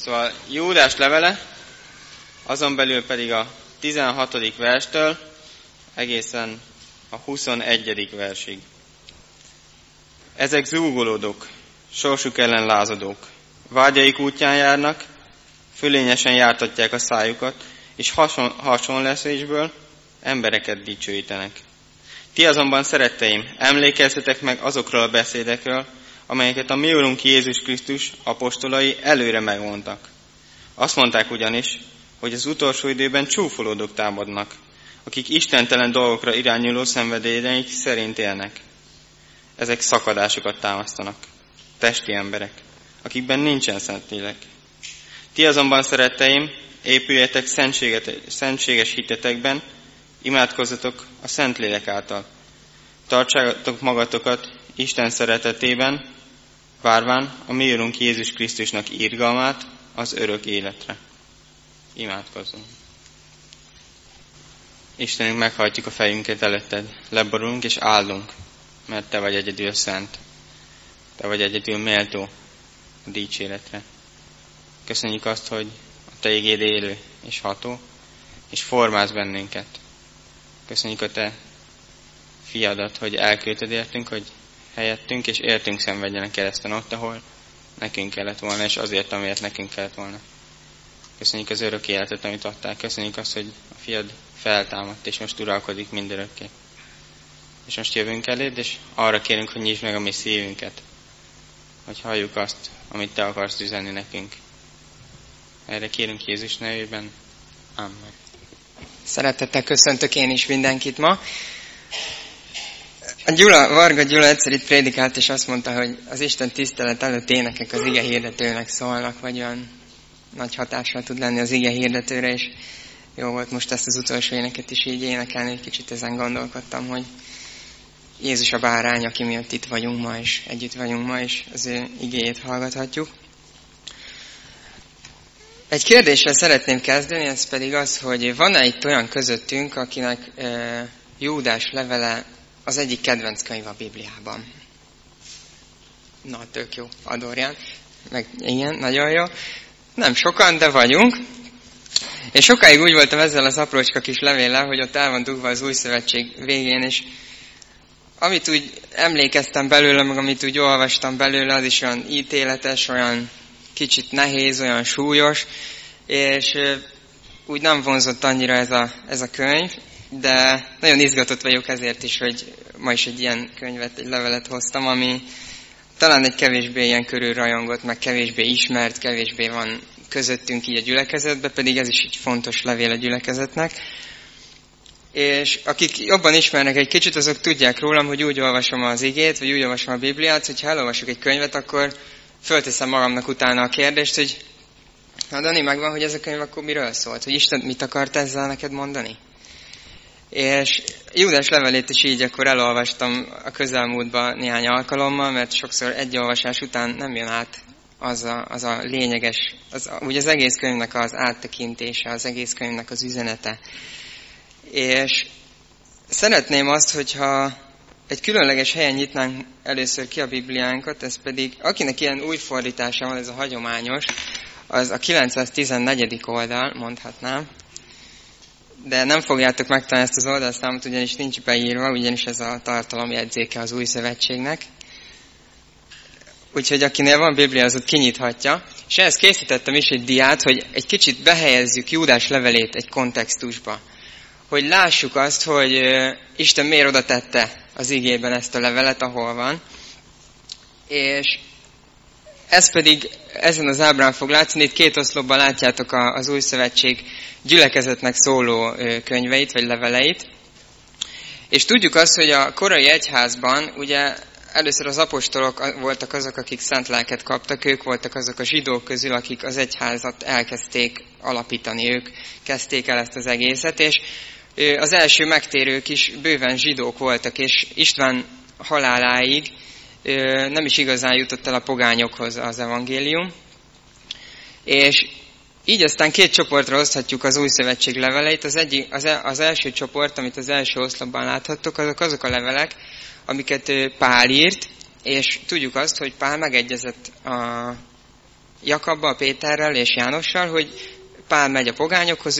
Szóval Júdás levele, azon belül pedig a 16. verstől egészen a 21. versig. Ezek zúgolódók, sorsuk ellen lázadók, vágyaik útján járnak, fölényesen jártatják a szájukat, és hasonleszésből embereket dicsőítenek. Ti azonban, szeretteim, emlékezzetek meg azokról a beszédekről, amelyeket a mi Urunk Jézus Krisztus apostolai előre megmondtak. Azt mondták ugyanis, hogy az utolsó időben csúfolódók támadnak, akik istentelen dolgokra irányuló szenvedélyeik szerint élnek. Ezek szakadásokat támasztanak, testi emberek, akikben nincsen Szentlélek. Ti azonban, szeretteim, épüljetek szentséges hitetekben, imádkozzatok a Szentlélek által. Tartsátok magatokat Isten szeretetében, várván a mi Urunk Jézus Krisztusnak irgalmát az örök életre. Imádkozzunk. Istenünk, meghajtjuk a fejünket előtted, leborulunk és áldunk, mert Te vagy egyedül szent. Te vagy egyedül méltó a dicséretre. Köszönjük azt, hogy a Te igéd élő és ható, és formálsz bennünket. Köszönjük a Te fiadat, hogy elküldted értünk, hogy helyettünk és értünk szenvedjenek kereszten ott, ahol nekünk kellett volna, és azért, amiért nekünk kellett volna. Köszönjük az örök életet, amit adtál. Köszönjük azt, hogy a fiad feltámadt, és most uralkodik mindörökké. És most jövünk eléd, és arra kérünk, hogy nyisd meg a mi szívünket, hogy halljuk azt, amit Te akarsz üzenni nekünk. Erre kérünk Jézus nevében. Amen. Szeretettel köszöntök én is mindenkit ma. Varga Gyula egyszer itt prédikált, és azt mondta, hogy az Isten tisztelet előtt énekek az ige hirdetőnek szólnak, vagy olyan nagy hatással tud lenni az ige hirdetőre, és jó volt most ezt az utolsó éneket is így énekelni, egy kicsit ezen gondolkodtam, hogy Jézus a bárány, aki miatt itt vagyunk ma, és együtt vagyunk ma, és az ő igéjét hallgathatjuk. Egy kérdéssel szeretném kezdeni, ez pedig az, hogy van-e itt olyan közöttünk, akinek Júdás levele az egyik kedvenc könyv a Bibliában? Na, tök jó, Adorján. Meg igen, nagyon jó. Nem sokan, de vagyunk. És sokáig úgy voltam ezzel az aprócska kis levéllel, hogy ott el van dugva az Új Szövetség végén, és amit úgy emlékeztem belőle, meg amit úgy olvastam belőle, az is olyan ítéletes, olyan kicsit nehéz, olyan súlyos, és úgy nem vonzott annyira ez a könyv, de nagyon izgatott vagyok ezért is, hogy ma is egy ilyen könyvet, egy levelet hoztam, ami talán egy kevésbé ilyen körülrajongott, meg kevésbé ismert, kevésbé van közöttünk így a gyülekezetben, pedig ez is egy fontos levél a gyülekezetnek. És akik jobban ismernek egy kicsit, azok tudják rólam, hogy úgy olvasom az igét, vagy úgy olvasom a Bibliát, hogy ha elolvasok egy könyvet, akkor fölteszem magamnak utána a kérdést, hogy na Dani, megvan, hogy ez a könyv akkor miről szólt? Hogy Isten mit akart ezzel neked mondani? És Júdás levelét is így akkor elolvastam a közelmúltban néhány alkalommal, mert sokszor egy olvasás után nem jön át az a lényeges, úgy az egész könyvnek az áttekintése, az egész könyvnek az üzenete. És szeretném azt, hogyha egy különleges helyen nyitnánk először ki a Bibliánkat, ez pedig, akinek ilyen új fordítása van, ez a hagyományos, az a 914. oldal, mondhatnám. De nem fogjátok megtalálni ezt az oldalszámot, ugyanis nincs beírva, ugyanis ez a tartalomjegyzéke az Új Szövetségnek. Úgyhogy akinél van Biblia, az ott kinyithatja. És ehhez készítettem is egy diát, hogy egy kicsit behelyezzük Júdás levelét egy kontextusba. Hogy lássuk azt, hogy Isten miért oda tette az igében ezt a levelet, ahol van. És ez pedig ezen az ábrán fog látszani, itt két oszlopban látjátok az Új Szövetség gyülekezetnek szóló könyveit, vagy leveleit. És tudjuk azt, hogy a korai egyházban ugye először az apostolok voltak azok, akik szent lelket kaptak, ők voltak azok a zsidók közül, akik az egyházat elkezdték alapítani, ők kezdték el ezt az egészet, és az első megtérők is bőven zsidók voltak, és István haláláig nem is igazán jutott el a pogányokhoz az evangélium. És így aztán két csoportra oszthatjuk az Új Szövetség leveleit. Az első csoport, amit az első oszlopban láthattok, azok a levelek, amiket Pál írt, és tudjuk azt, hogy Pál megegyezett Jakabbal, Péterrel és Jánossal, hogy Pál megy a pogányokhoz,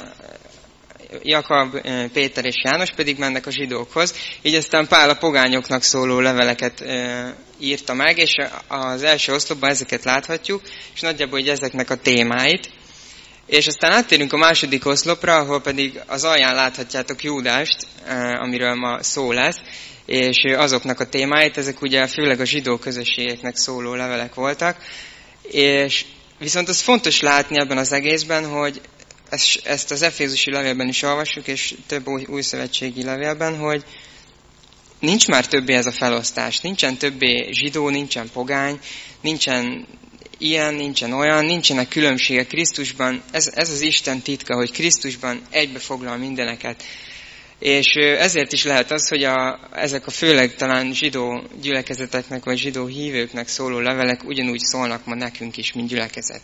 Jakab, Péter és János pedig mennek a zsidókhoz. Így aztán Pál a pogányoknak szóló leveleket írta meg, és az első oszlopban ezeket láthatjuk, és nagyjából így ezeknek a témáit. És aztán áttérünk a második oszlopra, ahol pedig az alján láthatjátok Júdást, amiről ma szó lesz, és azoknak a témáit, ezek ugye főleg a zsidó közösségeknek szóló levelek voltak. És viszont az fontos látni ebben az egészben, hogy ezt az efézusi levélben is olvassuk, és több újszövetségi levélben, hogy nincs már többé ez a felosztás. Nincsen többé zsidó, nincsen pogány, nincsen ilyen, nincsen olyan, nincsenek különbségek Krisztusban. Ez az Isten titka, hogy Krisztusban egybefoglal mindeneket. És ezért is lehet az, hogy ezek a főleg talán zsidó gyülekezeteknek, vagy zsidó hívőknek szóló levelek ugyanúgy szólnak ma nekünk is, mint gyülekezet.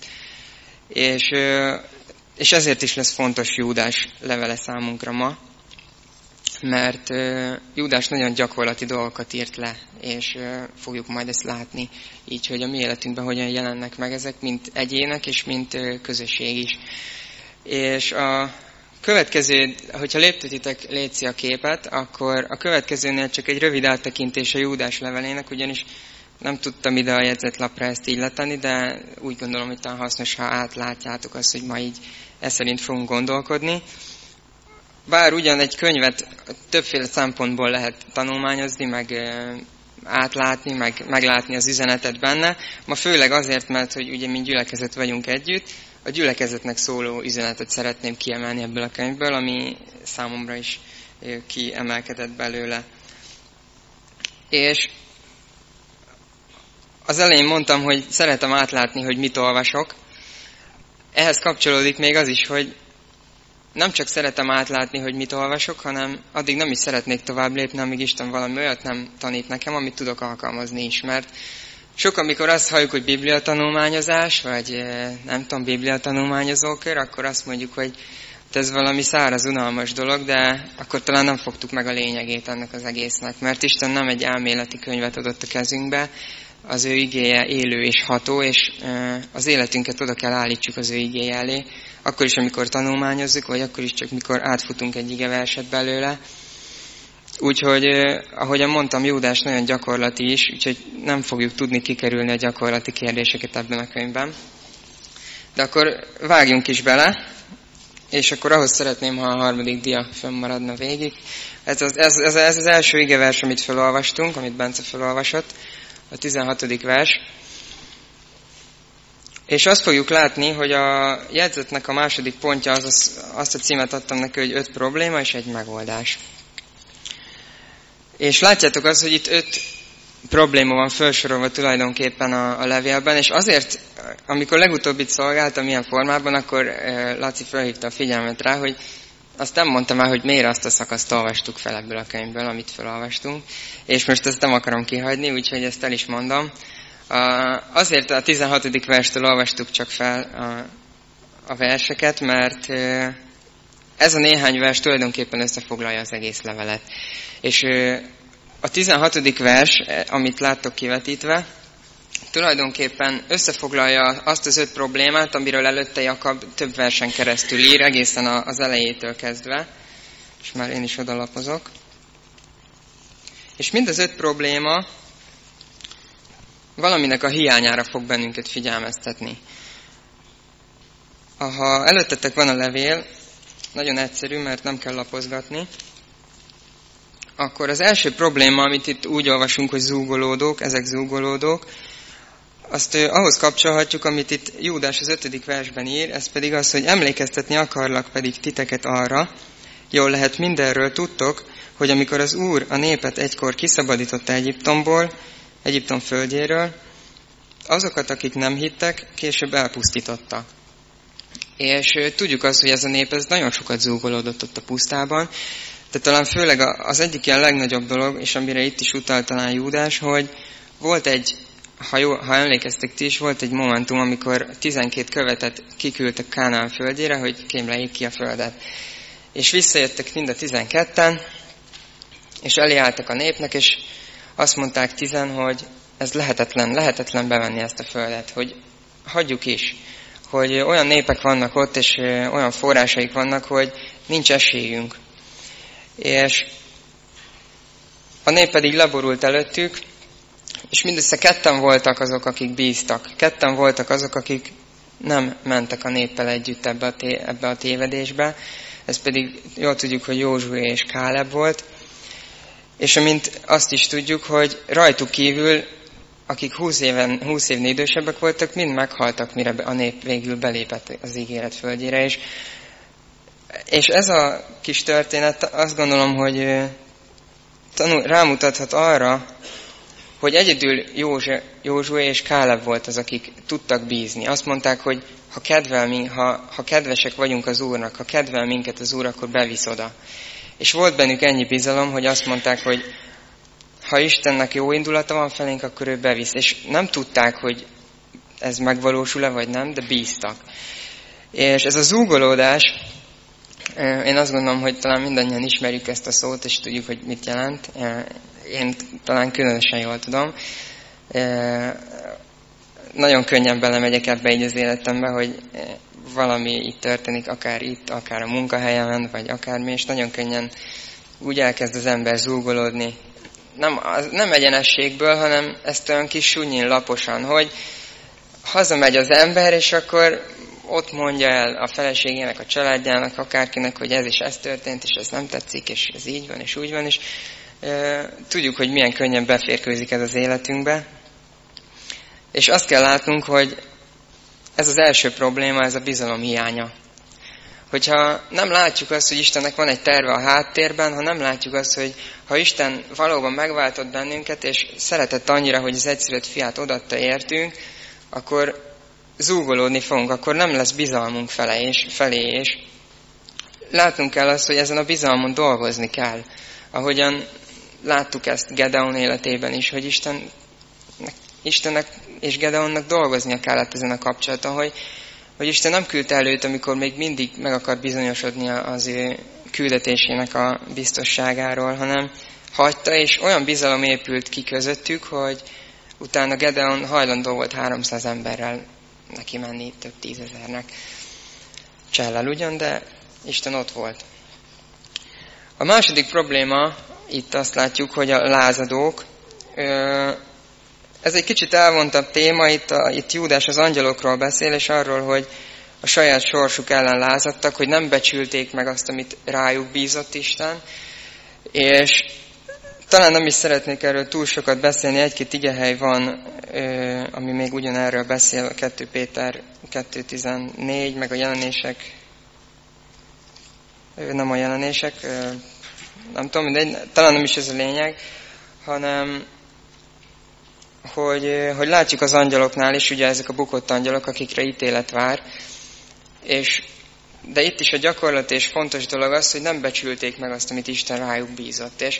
És ezért is lesz fontos Júdás levele számunkra ma, mert Júdás nagyon gyakorlati dolgokat írt le, és fogjuk majd ezt látni, így, hogy a mi életünkben hogyan jelennek meg ezek, mint egyének, és mint közösség is. És a következő, hogyha léptetitek létszi a képet, akkor a következőnél csak egy rövid áttekintés a Júdás levelének, ugyanis nem tudtam ide a jegyzetlapra ezt így letenni, de úgy gondolom, hogy talán hasznos, ha átlátjátok azt, hogy ma így ezt szerint fogunk gondolkodni. Bár ugyan egy könyvet többféle szempontból lehet tanulmányozni, meg átlátni, meg meglátni az üzenetet benne, ma főleg azért, mert hogy ugye mi gyülekezet vagyunk együtt, a gyülekezetnek szóló üzenetet szeretném kiemelni ebből a könyvből, ami számomra is kiemelkedett belőle. És az elején mondtam, hogy szeretem átlátni, hogy mit olvasok. Ehhez kapcsolódik még az is, hogy nem csak szeretem átlátni, hogy mit olvasok, hanem addig nem is szeretnék tovább lépni, amíg Isten valami olyat nem tanít nekem, amit tudok alkalmazni is. Mert sok, amikor azt halljuk, hogy bibliatanulmányozás, vagy nem tudom, bibliatanulmányozókör, akkor azt mondjuk, hogy ez valami száraz, unalmas dolog, de akkor talán nem fogtuk meg a lényegét ennek az egésznek. Mert Isten nem egy elméleti könyvet adott a kezünkbe, az ő igéje élő és ható, és az életünket oda kell állítsuk az ő igéje elé, akkor is, amikor tanulmányozzuk, vagy akkor is csak, mikor átfutunk egy igeverset belőle. Úgyhogy, ahogyan mondtam, Júdás nagyon gyakorlati is, úgyhogy nem fogjuk tudni kikerülni a gyakorlati kérdéseket ebben a könyvben. De akkor vágjunk is bele, és akkor ahhoz szeretném, ha a harmadik dia fönnmaradna végig. Ez az első igevers, amit felolvastunk, amit Bence felolvasott, a 16. vers. És azt fogjuk látni, hogy a jegyzetnek a második pontja, azt a címet adtam neki, hogy 5 probléma és egy megoldás. És látjátok azt, hogy itt 5 probléma van felsorolva tulajdonképpen a levélben, és azért, amikor legutóbb itt szolgáltam ilyen formában, akkor Laci felhívta a figyelmet rá, hogy azt nem mondtam el, hogy miért azt a szakaszt olvastuk fel ebből a könyvből, amit felolvastunk, és most ezt nem akarom kihagyni, úgyhogy ezt el is mondom. Azért a 16. verstől olvastuk csak fel a verseket, mert ez a néhány vers tulajdonképpen összefoglalja az egész levelet. És a 16. vers, amit láttok kivetítve, tulajdonképpen összefoglalja azt az 5 problémát, amiről előtte Jakab több versen keresztül ír, egészen az elejétől kezdve. És már én is odalapozok. És mind az 5 probléma valaminek a hiányára fog bennünket figyelmeztetni. Ha előttetek van a levél, nagyon egyszerű, mert nem kell lapozgatni, akkor az első probléma, amit itt úgy olvasunk, hogy zúgolódók, ezek zúgolódók, azt ahhoz kapcsolhatjuk, amit itt Júdás az 5. versben ír, ez pedig az, hogy emlékeztetni akarlak pedig titeket arra, jól lehet mindenről tudtok, hogy amikor az Úr a népet egykor kiszabadította Egyiptomból, Egyiptom földjéről, azokat, akik nem hittek, később elpusztította. És tudjuk azt, hogy ez a nép ez nagyon sokat zúgolódott ott a pusztában, de talán főleg az egyik ilyen legnagyobb dolog, és amire itt is utalt talán Júdás, hogy volt egy, ha emlékeztek ti is, volt egy momentum, amikor 12 követet kiküldtek Kánaán földjére, hogy kémlejék ki a földet. És visszajöttek mind a 12-en, és elé álltak a népnek, és azt mondták 10, hogy ez lehetetlen bevenni ezt a földet, hogy hagyjuk is, hogy olyan népek vannak ott, és olyan forrásaik vannak, hogy nincs esélyünk. És a nép pedig leborult előttük, és mindössze ketten voltak azok, akik bíztak. Ketten voltak azok, akik nem mentek a néppel együtt ebbe a tévedésbe. Ez pedig jól tudjuk, hogy Józsué és Káleb volt. És amint azt is tudjuk, hogy rajtuk kívül, akik 20 évnél idősebbek voltak, mind meghaltak, mire a nép végül belépett az ígéret földjére. És ez a kis történet, azt gondolom, hogy rámutathat arra, hogy egyedül Józsué és Káleb volt az, akik tudtak bízni. Azt mondták, hogy ha kedvesek vagyunk az Úrnak, ha kedvel minket az Úr, akkor bevisz oda. És volt bennük ennyi bizalom, hogy azt mondták, hogy ha Istennek jó indulata van felénk, akkor ő bevisz. És nem tudták, hogy ez megvalósul-e vagy nem, de bíztak. És ez a zúgolódás, én azt gondolom, hogy talán mindannyian ismerjük ezt a szót, és tudjuk, hogy mit jelent. Én talán különösen jól tudom. Nagyon könnyen belemegyek ebbe így az életembe, hogy valami itt történik, akár itt, akár a munkahelyemen, vagy akármi, és nagyon könnyen úgy elkezd az ember zúgolódni. Nem egyenességből, hanem ezt olyan kis súnyin laposan, hogy hazamegy az ember, és akkor ott mondja el a feleségének, a családjának, akárkinek, hogy ez és ez történt, és ez nem tetszik, és ez így van, és úgy van, és tudjuk, hogy milyen könnyen beférkőzik ez az életünkbe. És azt kell látnunk, hogy ez az első probléma, ez a bizalom hiánya. Hogyha nem látjuk azt, hogy Istennek van egy terve a háttérben, ha nem látjuk azt, hogy ha Isten valóban megváltott bennünket, és szeretett annyira, hogy az egyszülött fiát odaadta értünk, akkor zúgolódni fogunk, akkor nem lesz bizalmunk felé, és látnunk kell azt, hogy ezen a bizalmon dolgozni kell. Ahogyan láttuk ezt Gedeon életében is, hogy Istennek és Gedeonnak dolgoznia kellett ezen a kapcsolaton, hogy Isten nem küldte előtt, amikor még mindig meg akar bizonyosodni az ő küldetésének a biztosságáról, hanem hagyta, és olyan bizalom épült ki közöttük, hogy utána Gedeon hajlandó volt 300 emberrel neki menni, több 10 000-nek. Csellel ugyan, de Isten ott volt. A második probléma, itt azt látjuk, hogy a lázadók, ez egy kicsit elvontabb téma, itt Júdás az angyalokról beszél, és arról, hogy a saját sorsuk ellen lázadtak, hogy nem becsülték meg azt, amit rájuk bízott Isten, és talán nem is szeretnék erről túl sokat beszélni, egy-két igehely van, ami még ugyanerről beszél, a 2 Péter 2.14, meg a jelenések, nem a jelenések, nem tudom, mindegy, talán nem is ez a lényeg, hanem hogy látjuk az angyaloknál is, ugye ezek a bukott angyalok, akikre ítélet vár, de itt is a gyakorlat és fontos dolog az, hogy nem becsülték meg azt, amit Isten rájuk bízott. És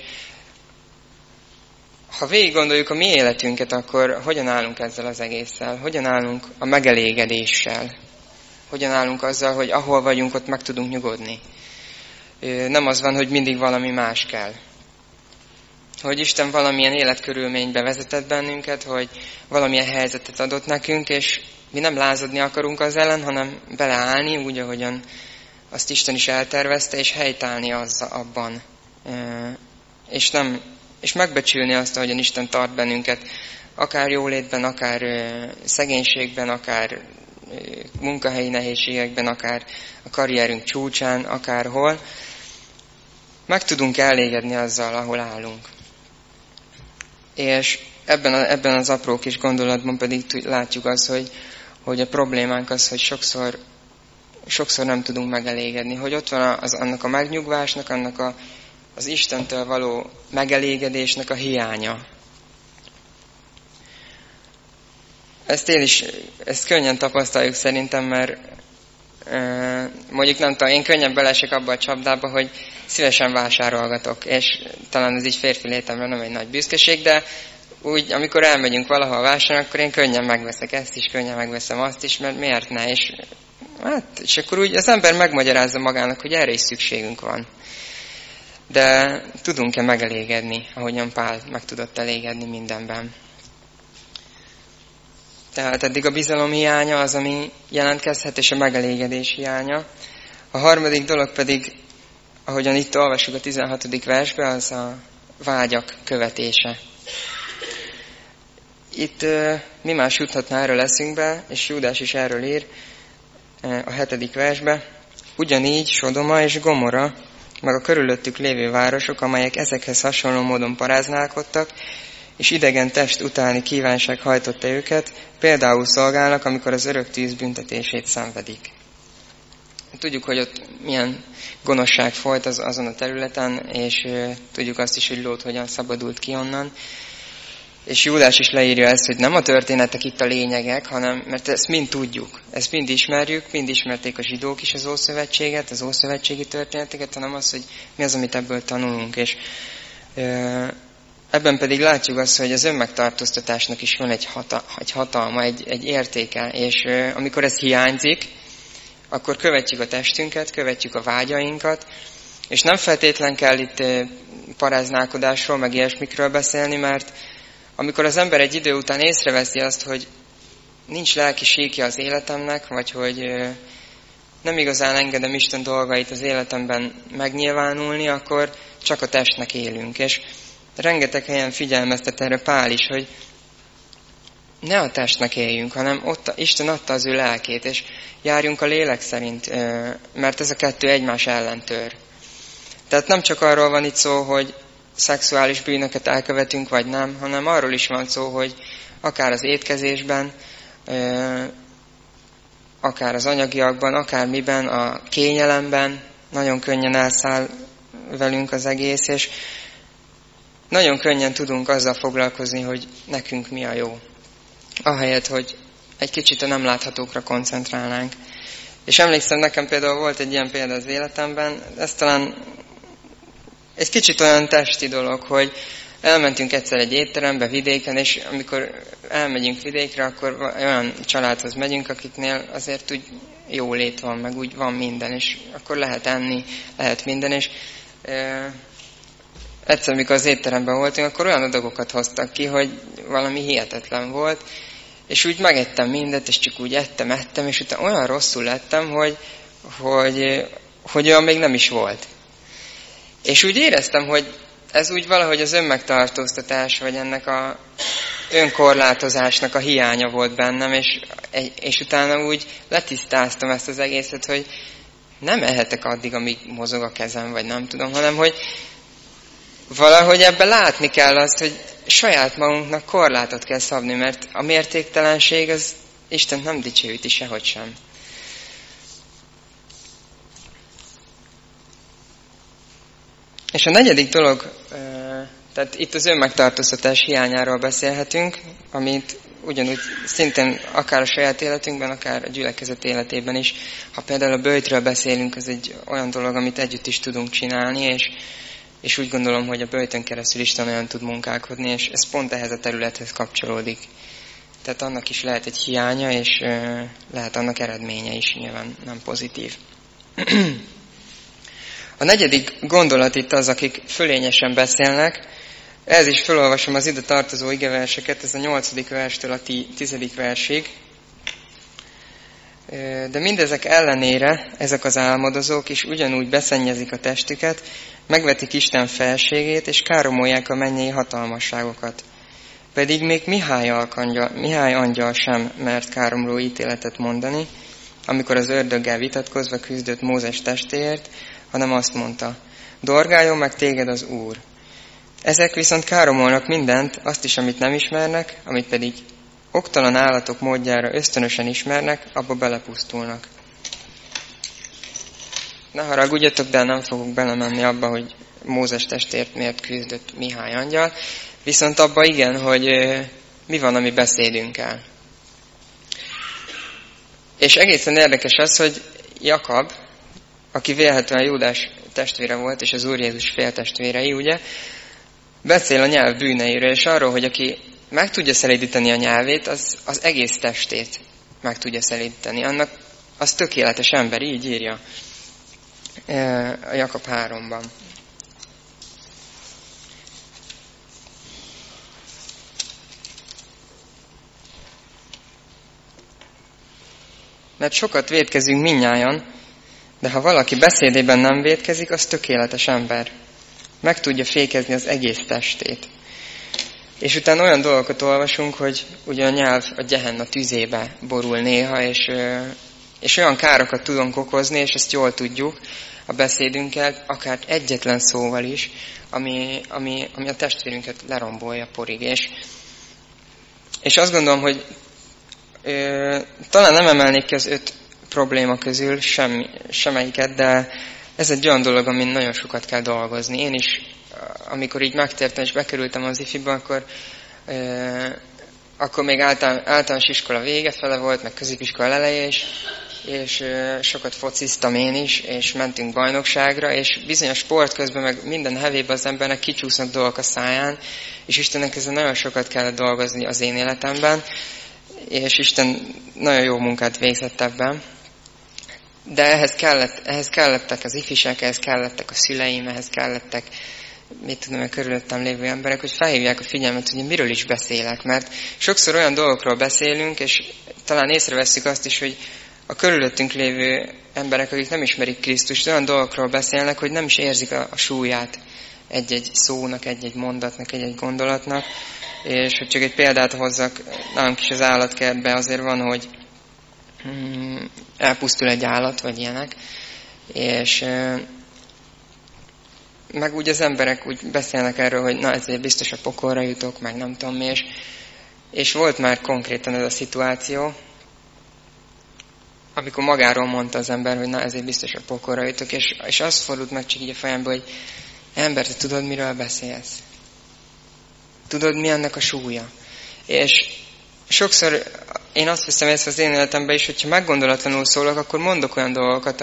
ha végig gondoljuk a mi életünket, akkor hogyan állunk ezzel az egésszel? Hogyan állunk a megelégedéssel? Hogyan állunk azzal, hogy ahol vagyunk, ott meg tudunk nyugodni? Nem az van, hogy mindig valami más kell. Hogy Isten valamilyen életkörülménybe vezetett bennünket, hogy valamilyen helyzetet adott nekünk, és mi nem lázadni akarunk az ellen, hanem beleállni úgy, ahogyan azt Isten is eltervezte, és helytállni abban. És megbecsülni azt, ahogyan Isten tart bennünket, akár jólétben, akár szegénységben, akár munkahelyi nehézségekben, akár a karrierünk csúcsán, akárhol. Meg tudunk elégedni azzal, ahol állunk. És ebben az apró kis gondolatban pedig látjuk azt, hogy a problémánk az, hogy sokszor nem tudunk megelégedni. Hogy ott van annak a megnyugvásnak, annak az Istentől való megelégedésnek a hiánya. Ezt könnyen tapasztaljuk szerintem, mert mondjuk nem tudom, én könnyen belesek abba a csapdába, hogy szívesen vásárolgatok, és talán ez így férfi létemre nem egy nagy büszkeség, de úgy, amikor elmegyünk valahol vásárolni, akkor én könnyen megveszek ezt is, könnyen megveszem azt is, mert miért ne? És akkor úgy az ember megmagyarázza magának, hogy erre is szükségünk van. De tudunk-e megelégedni, ahogyan Pál meg tudott elégedni mindenben? Tehát eddig a bizalom hiánya az, ami jelentkezhet, és a megelégedés hiánya. A harmadik dolog pedig, ahogyan itt olvassuk a 16. versbe, az a vágyak követése. Itt mi más juthatna erről eszünkbe, és Júdás is erről ír a 7. versbe. Ugyanígy Sodoma és Gomorra, meg a körülöttük lévő városok, amelyek ezekhez hasonló módon paráználkodtak, és idegen test utáni kívánság hajtotta őket, például szolgálnak, amikor az örök tűz büntetését szenvedik. Tudjuk, hogy ott milyen gonoszság folyt azon a területen, és tudjuk azt is, hogy Lót hogyan szabadult ki onnan. És Júdás is leírja ezt, hogy nem a történetek itt a lényegek, hanem, mert ezt mind tudjuk, ezt mind ismerjük, mind ismerték a zsidók is az Ószövetséget, az ószövetségi történeteket, hanem az, hogy mi az, amit ebből tanulunk. És ebben pedig látjuk azt, hogy az önmegtartóztatásnak is van egy hatalma, egy értéke, és amikor ez hiányzik, akkor követjük a testünket, követjük a vágyainkat, és nem feltétlen kell itt paráználkodásról, meg ilyesmikről beszélni, mert amikor az ember egy idő után észreveszi azt, hogy nincs lelki síkja az életemnek, vagy hogy nem igazán engedem Isten dolgait az életemben megnyilvánulni, akkor csak a testnek élünk. És rengeteg helyen figyelmeztet erre Pál is, hogy ne a testnek éljünk, hanem ott Isten adta az ő lelkét, és járjunk a lélek szerint, mert ez a kettő egymás ellen tör. Tehát nem csak arról van itt szó, hogy szexuális bűnöket elkövetünk, vagy nem, hanem arról is van szó, hogy akár az étkezésben, akár az anyagiakban, akár miben, a kényelemben nagyon könnyen elszáll velünk az egész, és nagyon könnyen tudunk azzal foglalkozni, hogy nekünk mi a jó. Ahelyett, hogy egy kicsit a nem láthatókra koncentrálnánk. És emlékszem, nekem például volt egy ilyen példa az életemben, ez talán egy kicsit olyan testi dolog, hogy elmentünk egyszer egy étterembe vidéken, és amikor elmegyünk vidékre, akkor olyan családhoz megyünk, akiknél azért úgy jó lét van, meg úgy van minden, és akkor lehet enni, lehet minden, és egyszer, amikor az étteremben voltunk, akkor olyan adagokat hoztak ki, hogy valami hihetetlen volt, és úgy megettem mindet, és csak úgy ettem, és utána olyan rosszul lettem, hogy olyan még nem is volt. És úgy éreztem, hogy ez úgy valahogy az önmegtartóztatás, vagy ennek a önkorlátozásnak a hiánya volt bennem, és utána úgy letisztáztam ezt az egészet, hogy nem ehetek addig, amíg mozog a kezem, vagy nem tudom, hanem hogy valahogy ebben látni kell azt, hogy saját magunknak korlátot kell szabni, mert a mértéktelenség az Istent nem dicsőíti sehogy sem. És a negyedik dolog, tehát itt az önmegtartóztatás hiányáról beszélhetünk, amit ugyanúgy szintén akár a saját életünkben, akár a gyülekezet életében is. Ha például a böjtről beszélünk, az egy olyan dolog, amit együtt is tudunk csinálni, és úgy gondolom, hogy a böjtön keresztül Isten olyan tud munkálkodni, és ez pont ehhez a területhez kapcsolódik. Tehát annak is lehet egy hiánya, és lehet annak eredménye is, nyilván nem pozitív. A negyedik gondolat itt az, akik fölényesen beszélnek. Ez is felolvasom az ide tartozó igeverseket, ez a 8. verstől a 10. versig. De mindezek ellenére ezek az álmodozók is ugyanúgy beszennyezik a testüket, megvetik Isten felségét, és káromolják a mennyei hatalmasságokat. Pedig még Mihály angyal sem mert káromló ítéletet mondani, amikor az ördöggel vitatkozva küzdött Mózes testéért, hanem azt mondta, dorgáljon meg téged az Úr. Ezek viszont káromolnak mindent, azt is, amit nem ismernek, amit pedig oktalan állatok módjára ösztönösen ismernek, abba belepusztulnak. Ne haragudjatok, de nem fogok belemenni abba, hogy Mózes testért miért küzdött Mihály angyal, viszont abba igen, hogy mi van a mi beszédünkkel. És egészen érdekes az, hogy Jakab, aki vélhetően Júdás testvére volt, és az Úr Jézus féltestvérei, ugye, beszél a nyelv bűneiről, és arról, hogy aki meg tudja szelídíteni a nyelvét, az egész testét meg tudja szelídíteni. Annak az tökéletes ember, így írja a Jakab 3-ban. Mert sokat vétkezünk mindnyájan, de ha valaki beszédében nem vétkezik, az tökéletes ember. Meg tudja fékezni az egész testét. És utána olyan dolgokat olvasunk, hogy ugye a nyelv a Gehenna tüzébe borul néha, és olyan károkat tudunk okozni, és ezt jól tudjuk a beszédünkkel, akár egyetlen szóval is, ami a testvérünket lerombolja porig. És azt gondolom, hogy talán nem emelnék ki az 5 probléma közül semmelyiket, de ez egy olyan dolog, amin nagyon sokat kell dolgozni. Én is, amikor így megtértem és bekerültem az ifiba, akkor még általános iskola vége fele volt, meg középiskola eleje is, és sokat fociztam én is, és mentünk bajnokságra, és bizonyos sport közben meg minden hevében az embernek kicsúsznak dolgok a száján, és Istennek ezzel nagyon sokat kellett dolgozni az én életemben, és Isten nagyon jó munkát végzett ebben. De ehhez kellettek az ifisek, ehhez kellettek a szüleim, ehhez kellettek, a körülöttem lévő emberek, hogy felhívják a figyelmet, hogy miről is beszélek. Mert sokszor olyan dolgokról beszélünk, és talán észrevesszük azt is, hogy a körülöttünk lévő emberek, akik nem ismerik Krisztust, olyan dolgokról beszélnek, hogy nem is érzik a súlyát egy-egy szónak, egy-egy mondatnak, egy-egy gondolatnak. És hogy csak egy példát hozzak, nálunk is az állatkertben azért van, hogy elpusztul egy állat, vagy ilyenek, és meg úgy az emberek úgy beszélnek erről, hogy na ezért biztos a pokolra jutok, meg nem tudom mi, és volt már konkrétan ez a szituáció, amikor magáról mondta az ember, hogy na ezért biztos a pokolra jutok, és azt fordult meg csak így a fejembe, hogy ember, te tudod, miről beszélsz? Tudod, mi ennek a súlya? És sokszor én azt veszem észre az én életemben is, hogyha meggondolatlanul szólok, akkor mondok olyan dolgokat,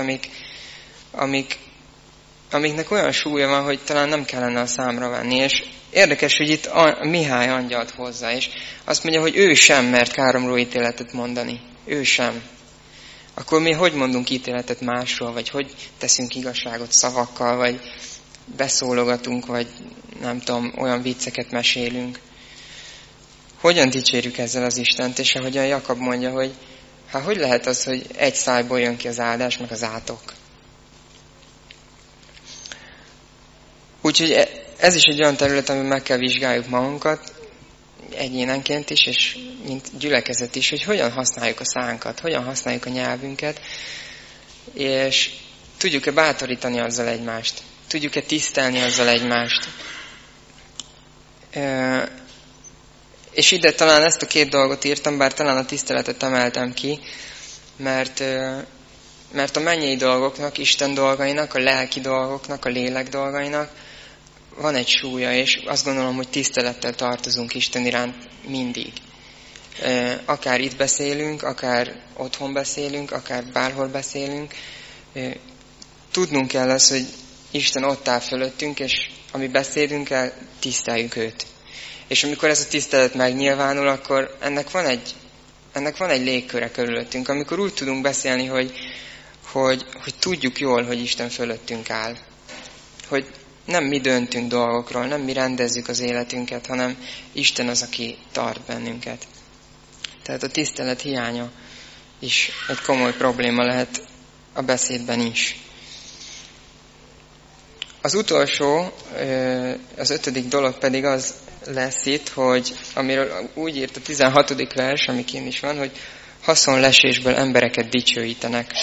amiknek olyan súlya van, hogy talán nem kellene a számra venni. És érdekes, hogy itt Mihály angyalt hozzá, és azt mondja, hogy ő sem mert káromról ítéletet mondani. Ő sem. Akkor mi hogy mondunk ítéletet másról, vagy hogy teszünk igazságot szavakkal, vagy beszólogatunk, vagy nem tudom, olyan vicceket mesélünk. Hogyan dicsérjük ezzel az Istent, és ahogyan Jakab mondja, hogy hogy lehet az, hogy egy szájból jön ki az áldás, meg az átok. Úgyhogy ez is egy olyan terület, amiben meg kell vizsgáljuk magunkat, egyénenként is, és mint gyülekezet is, hogy hogyan használjuk a szánkat, hogyan használjuk a nyelvünket, és tudjuk-e bátorítani azzal egymást, tudjuk-e tisztelni azzal egymást. És ide talán ezt a 2 dolgot írtam, bár talán a tiszteletet emeltem ki, mert a mennyei dolgoknak, Isten dolgainak, a lelki dolgoknak, a lélek dolgainak van egy súlya, és azt gondolom, hogy tisztelettel tartozunk Isten iránt mindig. Akár itt beszélünk, akár otthon beszélünk, akár bárhol beszélünk. Tudnunk kell azt, hogy Isten ott áll fölöttünk, és ami beszélünkkel, tiszteljük őt. És amikor ez a tisztelet megnyilvánul, akkor ennek van egy légköre körülöttünk, amikor úgy tudunk beszélni, hogy tudjuk jól, hogy Isten fölöttünk áll. Hogy nem mi döntünk dolgokról, nem mi rendezzük az életünket, hanem Isten az, aki tart bennünket. Tehát a tisztelet hiánya is egy komoly probléma lehet a beszédben is. Az utolsó, az 5. dolog pedig az lesz itt, hogy amiről úgy írt a 16. vers, ami kint is van, hogy haszonlesésből embereket dicsőítenek.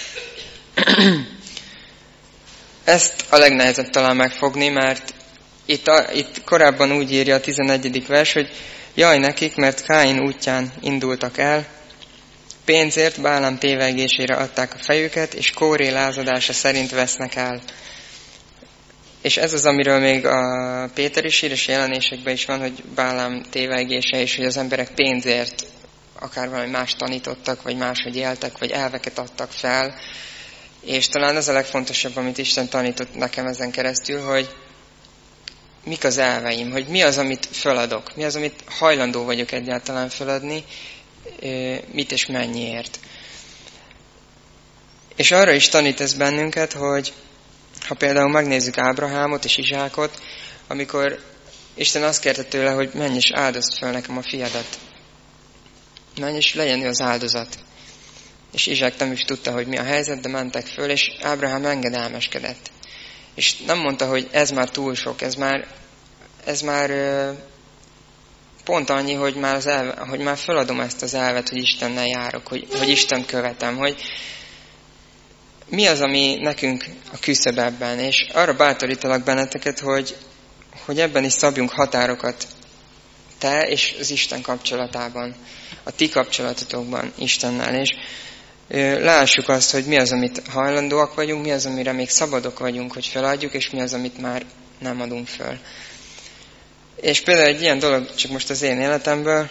Ezt a legnehezebb talán megfogni, mert itt korábban úgy írja a 11. vers, hogy jaj nekik, mert Káin útján indultak el, pénzért Bálám tévegésére adták a fejüket, és Kóré lázadása szerint vesznek el. És ez az, amiről még a Péter is ír, és jelenésekben is van, hogy Bálám tévegése, és hogy az emberek pénzért akár valami más tanítottak, vagy máshogy éltek, vagy elveket adtak fel. És talán ez a legfontosabb, amit Isten tanított nekem ezen keresztül, hogy mik az elveim, hogy mi az, amit föladok, mi az, amit hajlandó vagyok egyáltalán föladni, mit és mennyiért. És arra is tanít ez bennünket, hogy ha például megnézzük Ábrahámot és Izsákot, amikor Isten azt kérte tőle, hogy menj és áldozd föl nekem a fiadat. Menj és legyen ő az áldozat. És Izsák nem is tudta, hogy mi a helyzet, de mentek föl, és Ábrahám engedelmeskedett. És nem mondta, hogy ez már túl sok, ez már pont annyi, hogy már feladom ezt az elvet, hogy Istennel járok, hogy Isten követem, hogy mi az, ami nekünk a küszöb ebben. És arra bátorítalak benneteket, hogy ebben is szabjunk határokat te és az Isten kapcsolatában, a ti kapcsolatotokban Istennel, és lássuk azt, hogy mi az, amit hajlandóak vagyunk, mi az, amire még szabadok vagyunk, hogy feladjuk, és mi az, amit már nem adunk föl. És például egy ilyen dolog, csak most az én életemből,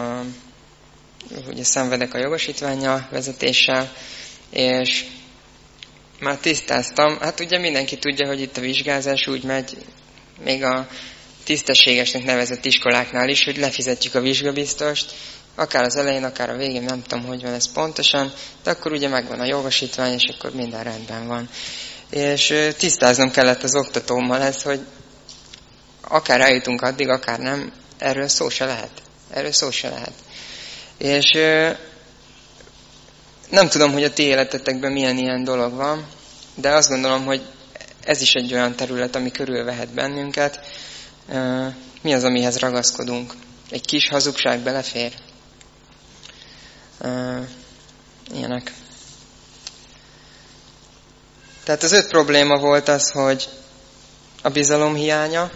ugye szenvedek a jogosítvánnyal, vezetéssel, és már tisztáztam, hát ugye mindenki tudja, hogy itt a vizsgázás úgy megy, még a tisztességesnek nevezett iskoláknál is, hogy lefizetjük a vizsgabiztost, akár az elején, akár a végén, nem tudom, hogy van ez pontosan, de akkor ugye megvan a jogosítvány, és akkor minden rendben van. És tisztáznom kellett az oktatómmal ezt, hogy akár eljutunk addig, akár nem, erről szó se lehet. Erről szó se lehet. És nem tudom, hogy a ti életetekben milyen ilyen dolog van, de azt gondolom, hogy ez is egy olyan terület, ami körülvehet bennünket. Mi az, amihez ragaszkodunk? Egy kis hazugság belefér? Ilyenek. Tehát az 5 probléma volt az, hogy a bizalom hiánya,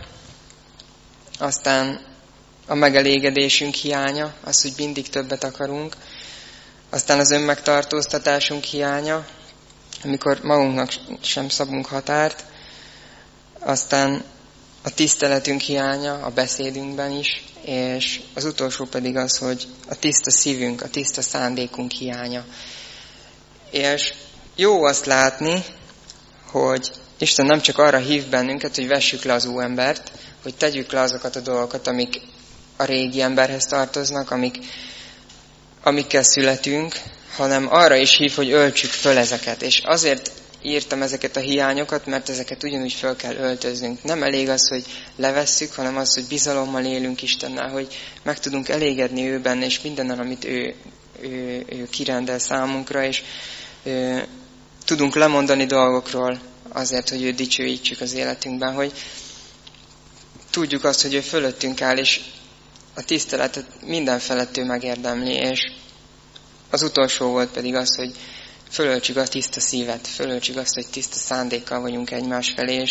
aztán a megelégedésünk hiánya, az, hogy mindig többet akarunk, aztán az önmegtartóztatásunk hiánya, amikor magunknak sem szabunk határt, aztán a tiszteletünk hiánya a beszédünkben is, és az utolsó pedig az, hogy a tiszta szívünk, a tiszta szándékunk hiánya. És jó azt látni, hogy Isten nem csak arra hív bennünket, hogy vessük le az óembert, hogy tegyük le azokat a dolgokat, amik a régi emberhez tartoznak, amikkel születünk, hanem arra is hív, hogy öltsük föl ezeket. És azért írtam ezeket a hiányokat, mert ezeket ugyanúgy föl kell öltöznünk. Nem elég az, hogy levesszük, hanem az, hogy bizalommal élünk Istennel, hogy meg tudunk elégedni ő benne, és mindennel, amit ő kirendel számunkra, és tudunk lemondani dolgokról azért, hogy őt dicsőítsük az életünkben, hogy tudjuk azt, hogy ő fölöttünk áll, és a tiszteletet minden felett ő megérdemli, és az utolsó volt pedig az, hogy fölöltsük a tiszta szívet, fölöltsük azt, hogy tiszta szándékkal vagyunk egymás felé, és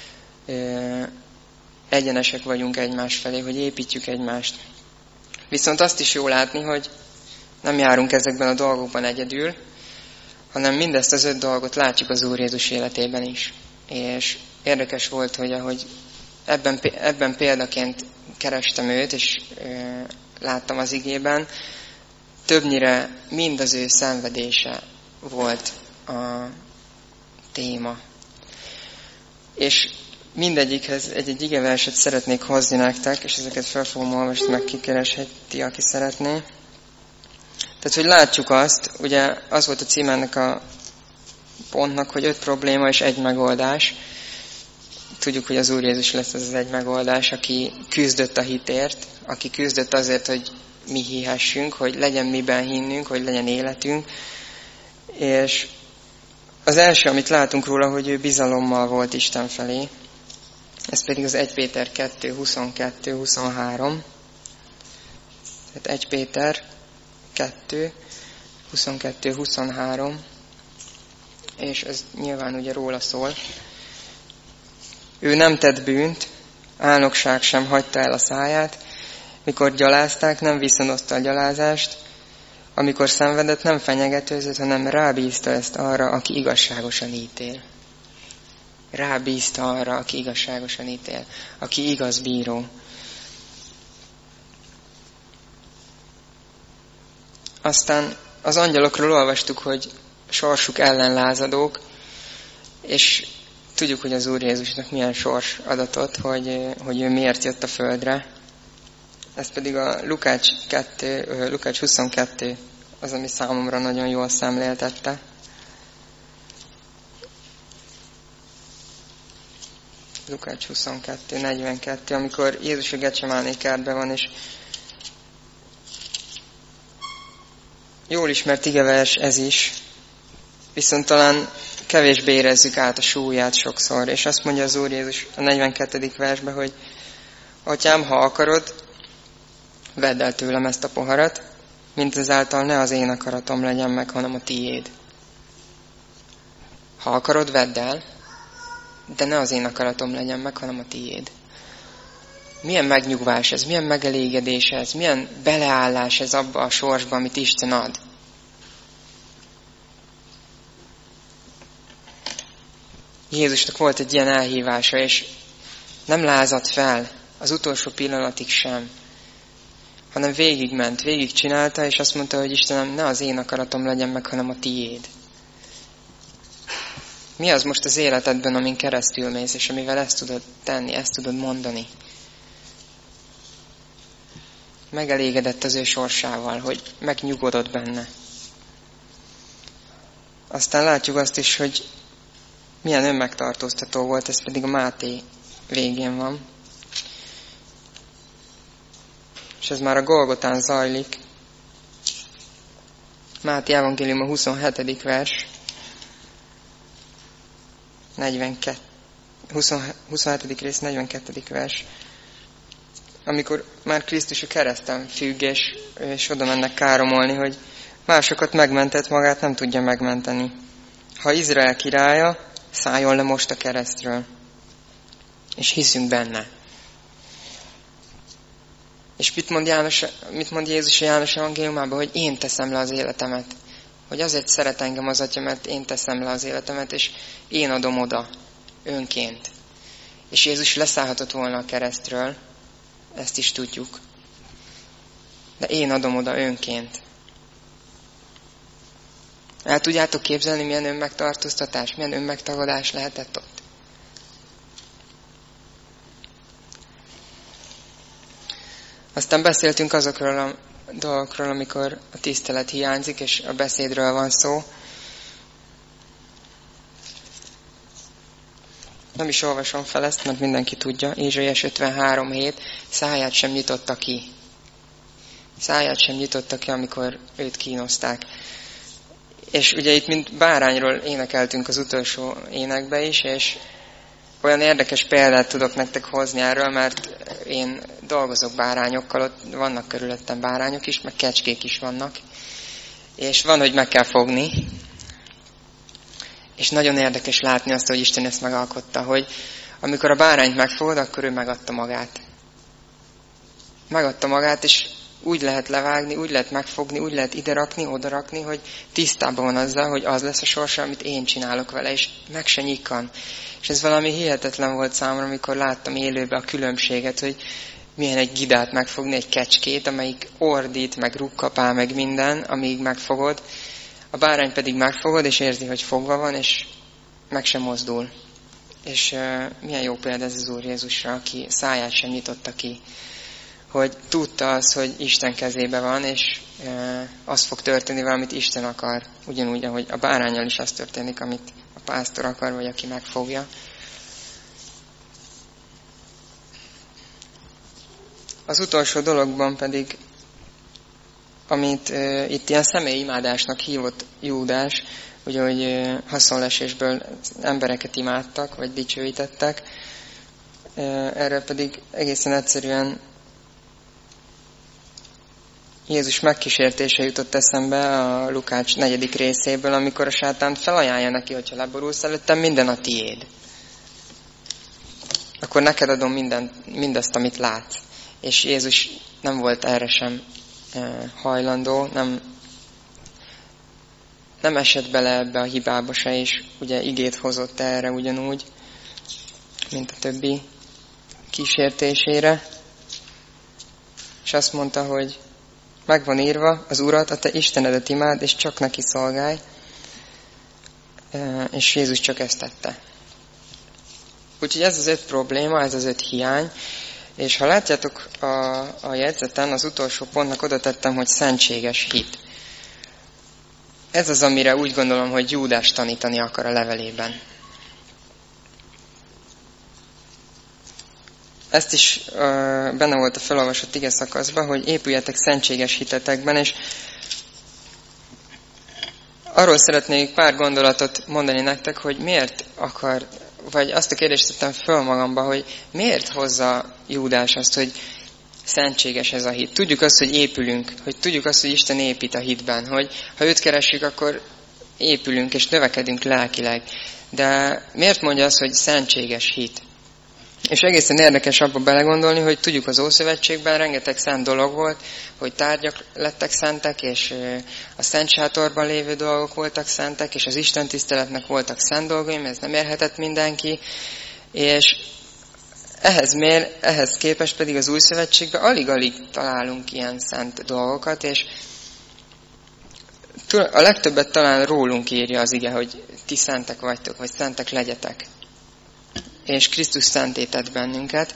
egyenesek vagyunk egymás felé, hogy építjük egymást. Viszont azt is jó látni, hogy nem járunk ezekben a dolgokban egyedül, hanem mindezt az 5 dolgot látjuk az Úr Jézus életében is. És érdekes volt, hogy ahogy ebben példaként kerestem őt, és láttam az igében, többnyire mind az ő szenvedése volt a téma. És mindegyikhez egy igeverset szeretnék hozni nektek, és ezeket fel fogom olvasni, meg kikeresheti, aki szeretné. Tehát, hogy látjuk azt, ugye az volt a cím ennek a pontnak, hogy 5 probléma és 1 megoldás. Tudjuk, hogy az Úr Jézus lesz az egy megoldás, aki küzdött a hitért, aki küzdött azért, hogy mi hihessünk, hogy legyen miben hinnünk, hogy legyen életünk. És az első, amit látunk róla, hogy ő bizalommal volt Isten felé. Ez pedig az 1 Péter 2, 22, 23. Tehát 1 Péter 2, 22, 23. És ez nyilván ugye róla szól. Ő nem tett bűnt, álnokság sem hagyta el a száját, mikor gyalázták, nem viszonozta a gyalázást, amikor szenvedett, nem fenyegetőzött, hanem rábízta ezt arra, aki igazságosan ítél. Rábízta arra, aki igazságosan ítél, aki igaz bíró. Aztán az angyalokról olvastuk, hogy sorsuk ellen lázadók, és tudjuk, hogy az Úr Jézusnak milyen sors adatot, hogy ő miért jött a földre. Ez pedig a Lukács 22, az, ami számomra nagyon jól szemléltette. Lukács 22, 42, amikor Jézus a Gecsemáné kertben van, és jól ismert igevers ez is, viszont talán kevésbé érezzük át a súlyát sokszor. És azt mondja az Úr Jézus a 42. versben, hogy Atyám, ha akarod, vedd el tőlem ezt a poharat, mint ezáltal ne az én akaratom legyen meg, hanem a tiéd. Ha akarod, vedd el, de ne az én akaratom legyen meg, hanem a tiéd. Milyen megnyugvás ez, milyen megelégedés ez, milyen beleállás ez abba a sorsba, amit Isten ad. Jézusnak volt egy ilyen elhívása, és nem lázadt fel az utolsó pillanatig sem, hanem végigment, végigcsinálta, és azt mondta, hogy Istenem, ne az én akaratom legyen meg, hanem a tiéd. Mi az most az életedben, amin keresztül mész, és amivel ezt tudod tenni, ezt tudod mondani? Megelégedett az ő sorsával, hogy megnyugodott benne. Aztán látjuk azt is, hogy milyen önmegtartóztató volt, ez pedig a Máté végén van. És ez már a Golgotán zajlik. Máté evangélium a 27. vers. 27. rész, 42. vers. Amikor már Krisztus a kereszten függ, és oda mennek káromolni, hogy másokat megmentett, magát nem tudja megmenteni. Ha Izrael királya, szálljon le most a keresztről. És hiszünk benne. És mit mond Jézus a János evangéliumában, hogy én teszem le az életemet. Hogy azért szeret engem az Atya, mert én teszem le az életemet, és én adom oda, önként. És Jézus leszállhatott volna a keresztről, ezt is tudjuk. De én adom oda önként. El tudjátok képzelni, milyen önmegtartóztatás, milyen önmegtagadás lehetett ott? Aztán beszéltünk azokról a dolgokról, amikor a tisztelet hiányzik, és a beszédről van szó. Nem is olvasom fel ezt, mert mindenki tudja. Ézsaiás 53:7, száját sem nyitotta ki. Száját sem nyitotta ki, amikor őt kínozták. És ugye itt mint bárányról énekeltünk az utolsó énekbe is, és olyan érdekes példát tudok nektek hozni erről, mert én dolgozok bárányokkal, ott vannak körülöttem bárányok is, meg kecskék is vannak. És van, hogy meg kell fogni. És nagyon érdekes látni azt, hogy Isten ezt megalkotta, hogy amikor a bárányt megfogod, akkor ő megadta magát. Megadta magát, és úgy lehet levágni, úgy lehet megfogni, úgy lehet ide rakni, oda rakni, hogy tisztában van azzal, hogy az lesz a sorsa, amit én csinálok vele, és meg se nyikkan. És ez valami hihetetlen volt számomra, amikor láttam élőben a különbséget, hogy milyen egy gidát megfogni, egy kecskét, amelyik ordít, meg rukkapál, meg minden, amíg megfogod. A bárány pedig megfogod, és érzi, hogy fogva van, és meg sem mozdul. És milyen jó példa ez az Úr Jézusra, aki száját sem nyitotta ki. Hogy tudta az, hogy Isten kezébe van, és az fog történni vele, amit Isten akar. Ugyanúgy, ahogy a báránnyal is az történik, amit a pásztor akar, vagy aki megfogja. Az utolsó dologban pedig, amit itt ilyen személyimádásnak hívott Júdás, ugye, hogy haszonlesésből embereket imádtak, vagy dicsőítettek, erre pedig egészen egyszerűen Jézus megkísértése jutott eszembe a Lukács 4. részéből, amikor a sátán felajánlja neki, hogyha leborulsz előttem, minden a tiéd. Akkor neked adom mindazt, amit látsz. És Jézus nem volt erre sem hajlandó, nem esett bele ebbe a hibába se, és ugye igét hozott erre ugyanúgy, mint a többi kísértésére. És azt mondta, hogy meg van írva, az Urat, a te Istenedet imád, és csak neki szolgálj. És Jézus csak ezt tette. Úgyhogy ez az 5 probléma, ez az 5 hiány. És ha látjátok a jegyzeten, az utolsó pontnak oda tettem, hogy szentséges hit. Ez az, amire úgy gondolom, hogy Júdás tanítani akar a levelében. Ezt is benne volt a felolvasott ige szakaszban, hogy épüljetek szentséges hitetekben, és arról szeretnék pár gondolatot mondani nektek, hogy miért akar, vagy azt a kérdést tettem föl magamba, hogy miért hozza Júdás azt, hogy szentséges ez a hit. Tudjuk azt, hogy épülünk, hogy tudjuk azt, hogy Isten épít a hitben, hogy ha őt keressük, akkor épülünk és növekedünk lelkileg. De miért mondja azt, hogy szentséges hit? És egészen érdekes abba belegondolni, hogy tudjuk az Ószövetségben rengeteg szent dolog volt, hogy tárgyak lettek szentek, és a szent sátorban lévő dolgok voltak szentek, és az Isten tiszteletnek voltak szent dolgai, ez nem érhetett mindenki. És ehhez képest pedig az Új Szövetségben alig-alig találunk ilyen szent dolgokat, és a legtöbbet talán rólunk írja az ige, hogy ti szentek vagytok, vagy szentek legyetek. És Krisztus szenté tett bennünket.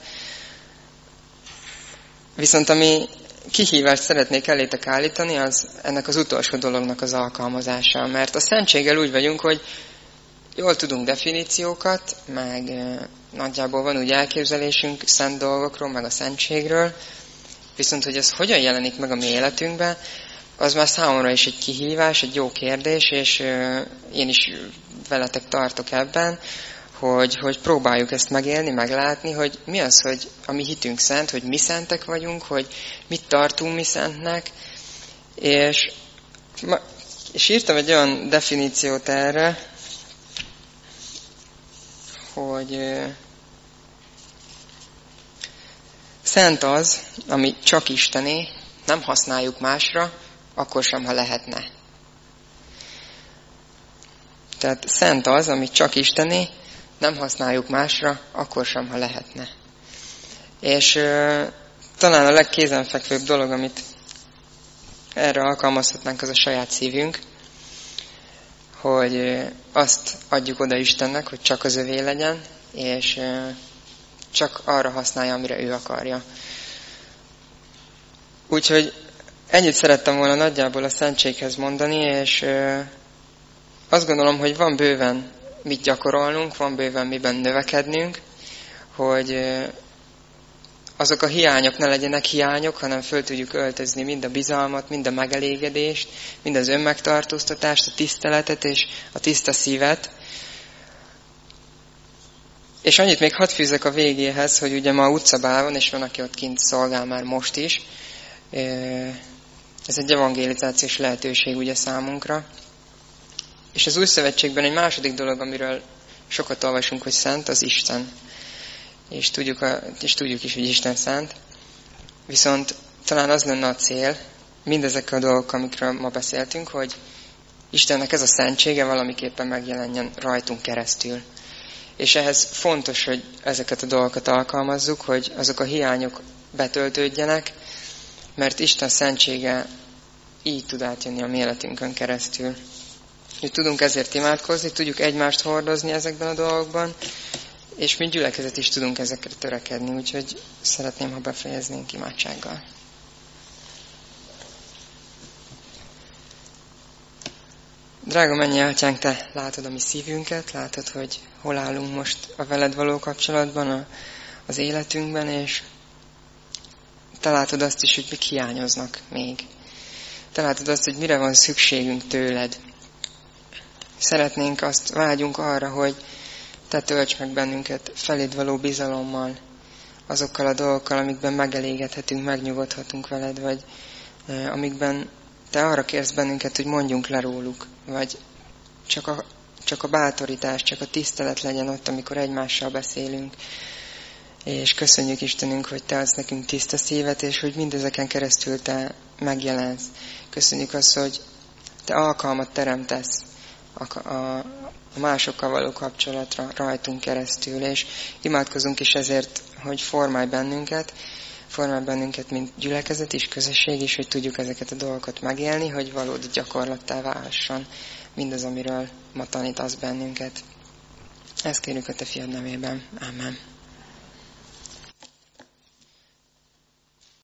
Viszont ami kihívást szeretnék elétek állítani, az ennek az utolsó dolognak az alkalmazása. Mert a szentséggel úgy vagyunk, hogy jól tudunk definíciókat, meg nagyjából van úgy elképzelésünk szent dolgokról, meg a szentségről, viszont hogy ez hogyan jelenik meg a mi életünkben, az már számomra is egy kihívás, egy jó kérdés, és én is veletek tartok ebben, hogy próbáljuk ezt megélni, meglátni, hogy mi az, hogy a mi hitünk szent, hogy mi szentek vagyunk, hogy mit tartunk mi szentnek, és írtam egy olyan definíciót erre, hogy szent az, ami csak Istené, nem használjuk másra, akkor sem, ha lehetne. Tehát szent az, ami csak Istené, nem használjuk másra, akkor sem, ha lehetne. És talán a legkézenfekvőbb dolog, amit erre alkalmazhatnánk, az a saját szívünk, hogy azt adjuk oda Istennek, hogy csak az övé legyen, és csak arra használja, amire ő akarja. Úgyhogy ennyit szerettem volna nagyjából a szentséghez mondani, és azt gondolom, hogy van bőven mit gyakorolnunk, van bőven miben növekednünk, hogy azok a hiányok ne legyenek hiányok, hanem föl tudjuk öltözni mind a bizalmat, mind a megelégedést, mind az önmegtartóztatást, a tiszteletet és a tiszta szívet. És annyit még hadd fűzzek a végéhez, hogy ugye ma utcabál van, és van, aki ott kint szolgál már most is. Ez egy evangelizációs lehetőség ugye számunkra. És az Új Szövetségben egy második dolog, amiről sokat olvasunk, hogy szent, az Isten. És tudjuk is, hogy Isten szent. Viszont talán az lenne a cél, mindezekkel a dolgokkal, amikről ma beszéltünk, hogy Istennek ez a szentsége valamiképpen megjelenjen rajtunk keresztül. És ehhez fontos, hogy ezeket a dolgokat alkalmazzuk, hogy azok a hiányok betöltődjenek, mert Isten szentsége így tud átjönni a mi életünkön keresztül. Úgy tudunk ezért imádkozni, tudjuk egymást hordozni ezekben a dolgokban, és mi gyülekezet is tudunk ezekre törekedni, úgyhogy szeretném, ha befejeznénk imádsággal. Drága mennyei Atyánk, Te látod a mi szívünket, látod, hogy hol állunk most a veled való kapcsolatban, az életünkben, és Te látod azt is, hogy mik hiányoznak még. Te látod azt, hogy mire van szükségünk tőled. Szeretnénk azt, vágyunk arra, hogy Te tölts meg bennünket feléd való bizalommal, azokkal a dolgokkal, amikben megelégedhetünk, megnyugodhatunk veled, vagy amikben Te arra kérsz bennünket, hogy mondjunk le róluk, vagy csak a bátorítás, csak a tisztelet legyen ott, amikor egymással beszélünk. És köszönjük Istenünk, hogy Te adsz nekünk tiszta szívet, és hogy mindezeken keresztül Te megjelensz. Köszönjük azt, hogy Te alkalmat teremtesz a másokkal való kapcsolatra rajtunk keresztül, és imádkozunk is ezért, hogy formálj bennünket, mint gyülekezet is, közösség is, hogy tudjuk ezeket a dolgokat megélni, hogy valódi gyakorlattá válhasson mindaz, amiről ma tanítasz bennünket. Ezt kérjük a Te fiad nevében. Amen.